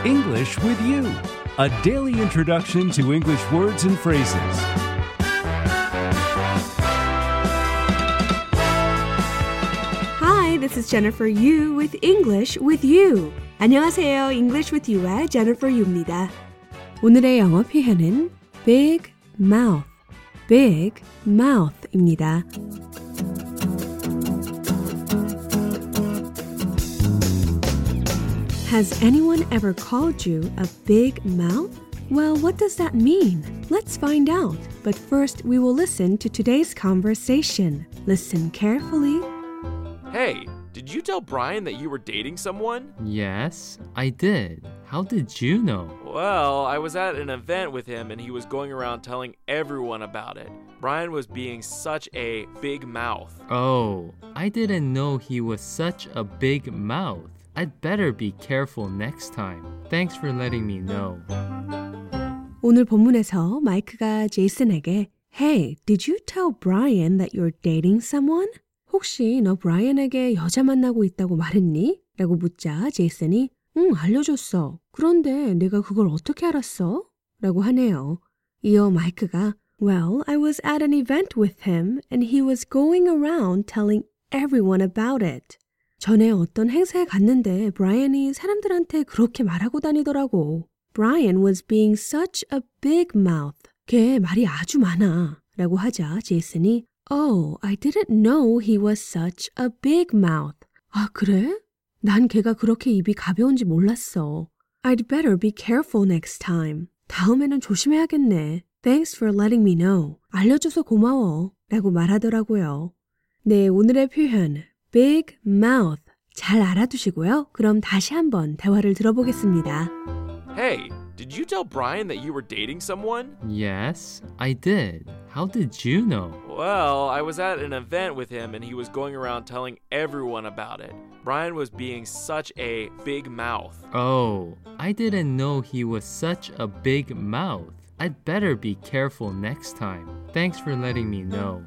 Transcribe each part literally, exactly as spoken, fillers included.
English with You, a daily introduction to English words and phrases. Hi, this is Jennifer Yu with English with You. 안녕하세요. English with You의 Jennifer Yu입니다. 오늘의 영어 표현은 big mouth, big mouth입니다. Has anyone ever called you a big mouth? Well, what does that mean? Let's find out. But first, we will listen to today's conversation. Listen carefully. Hey, did you tell Brian that you were dating someone? Yes, I did. How did you know? Well, I was at an event with him and he was going around telling everyone about it. Brian was being such a big mouth. Oh, I didn't know he was such a big mouth. I'd better be careful next time. Thanks for letting me know. 오늘 본문에서 마이크가 제이슨에게 Hey, did you tell Brian that you're dating someone? 혹시 너 브라이언에게 여자 만나고 있다고 말했니? 라고 묻자 제이슨이 응, 알려줬어. 그런데 내가 그걸 어떻게 알았어? 라고 하네요. 이어 마이크가 Well, I was at an event with him and he was going around telling everyone about it. 전에 어떤 행사에 갔는데 브라이언이 사람들한테 그렇게 말하고 다니더라고. Brian was being such a big mouth. 걔 말이 아주 많아. 라고 하자 제이슨이 Oh, I didn't know he was such a big mouth. 아, 그래? 난 걔가 그렇게 입이 가벼운지 몰랐어. I'd better be careful next time. 다음에는 조심해야겠네. Thanks for letting me know. 알려줘서 고마워. 라고 말하더라고요. 네, 오늘의 표현 big mouth 잘 알아두시고요. 그럼 다시 한번 대화를 들어보겠습니다. Hey, did you tell Brian that you were dating someone? Yes, I did. How did you know? Well, I was at an event with him and he was going around telling everyone about it. Brian was being such a big mouth. Oh, I didn't know he was such a big mouth. I'd better be careful next time. Thanks for letting me know.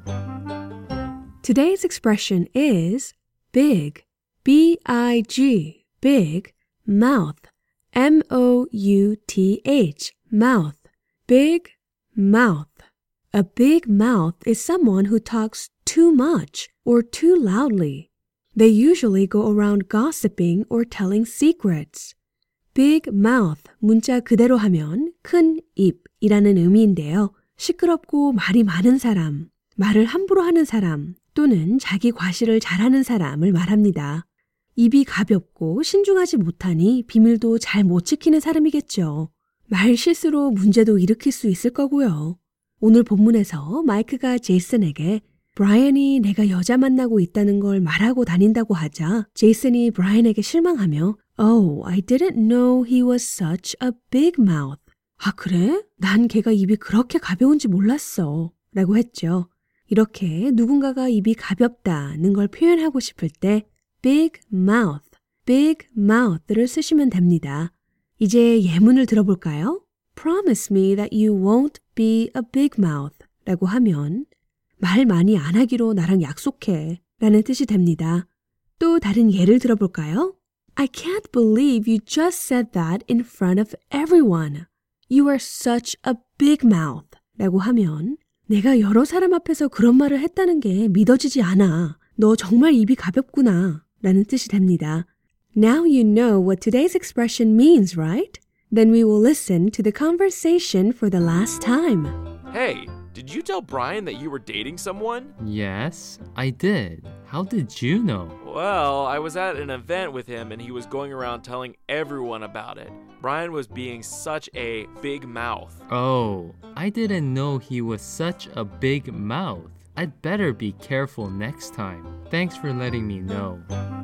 Today's expression is big, B I G, big, mouth, M O U T H, mouth, big mouth. A big mouth is someone who talks too much or too loudly. They usually go around gossiping or telling secrets. Big mouth, 문자 그대로 하면 큰 입이라는 의미인데요. 시끄럽고 말이 많은 사람, 말을 함부로 하는 사람, 또는 자기 과시를 잘하는 사람을 말합니다. 입이 가볍고 신중하지 못하니 비밀도 잘 못 지키는 사람이겠죠. 말 실수로 문제도 일으킬 수 있을 거고요. 오늘 본문에서 마이크가 제이슨에게 브라이언이 내가 여자 만나고 있다는 걸 말하고 다닌다고 하자 제이슨이 브라이언에게 실망하며 Oh, I didn't know he was such a big mouth. 아, 그래? 난 걔가 입이 그렇게 가벼운지 몰랐어. 라고 했죠. 이렇게 누군가가 입이 가볍다는 걸 표현하고 싶을 때 big mouth, big mouth를 쓰시면 됩니다. 이제 예문을 들어볼까요? Promise me that you won't be a big mouth 라고 하면 말 많이 안 하기로 나랑 약속해 라는 뜻이 됩니다. 또 다른 예를 들어볼까요? I can't believe you just said that in front of everyone. You are such a big mouth 라고 하면 내가 여러 사람 앞에서 그런 말을 했다는 게 믿어지지 않아. 너 정말 입이 가볍구나. 라는 뜻이 됩니다. Now you know what today's expression means, right? Then we will listen to the conversation for the last time. Hey, did you tell Brian that you were dating someone? Yes, I did. How did you know? Well, I was at an event with him and he was going around telling everyone about it. Brian was being such a big mouth. Oh, I didn't know he was such a big mouth. I'd better be careful next time. Thanks for letting me know.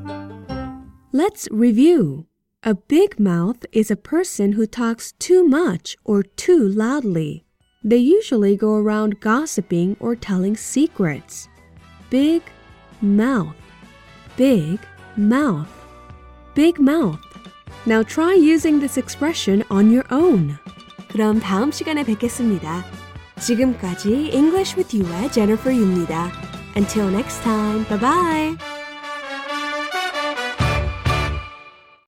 Let's review. A big mouth is a person who talks too much or too loudly. They usually go around gossiping or telling secrets. Big mouth, big mouth, big mouth. Now try using this expression on your own. 그럼 다음 시간에 뵙겠습니다. 지금까지 English with You의 Jennifer Yu입니다. Until next time, bye-bye!